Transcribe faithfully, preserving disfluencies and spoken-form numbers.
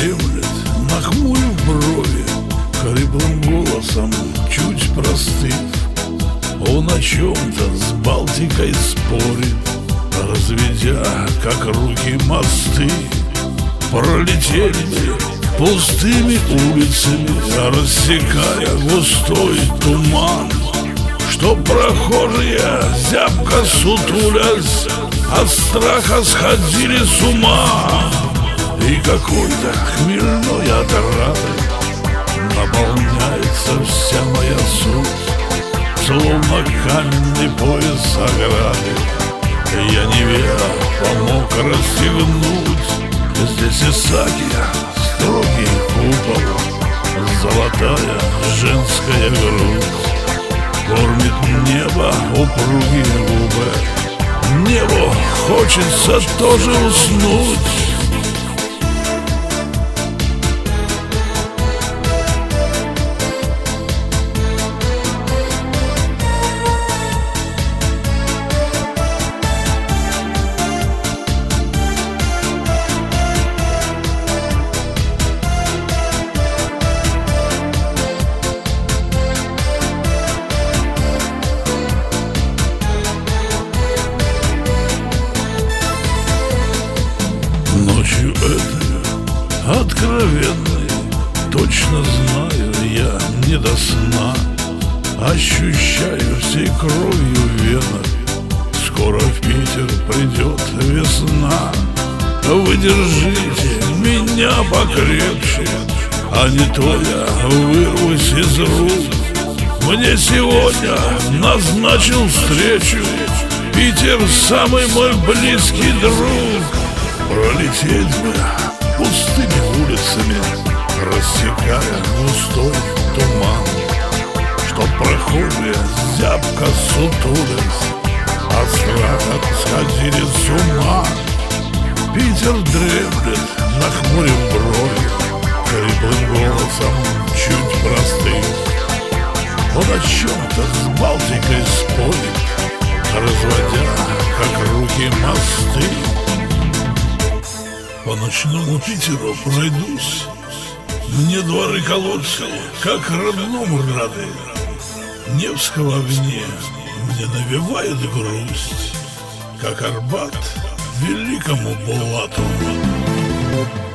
дремлет, нахмурив брови, хриплым голосом чуть простых. Он о чем-то с Балтикой спорит, разведя, как руки, мосты. Пролетели пустыми улицами, рассекая густой туман, что прохожие, зябко сутулясь, от страха сходили с ума. И какой-то хмельной отрады наполняется вся моя суть, словно каменный пояс ограды. Я Невера помог расстегнуть. Здесь Исаакия, строгий купол, золотая женская грудь. Кормит небо упругие губы, небу хочется тоже уснуть. Ночью этой откровенной, точно знаю я, не до сна, ощущаю всей кровью в венах, скоро в Питер придет весна. Вы держите меня покрепче, а не то я вырвусь из рук. Мне сегодня назначил встречу Питер, самый мой близкий друг. Пролететь бы пустыми улицами, рассекая густой туман, чтоб прохожие зябко сутулись, от страха сходили с ума. Питер дремлет, нахмурив брови, хриплым голосом чуть простым. Он о чем-то с Балтикой спорит, разводя, как руки, мосты. По ночному Питеру пройдусь, мне дворы Колодского, как родному рады. Невского огне мне навевает грусть, как Арбат великому Булату.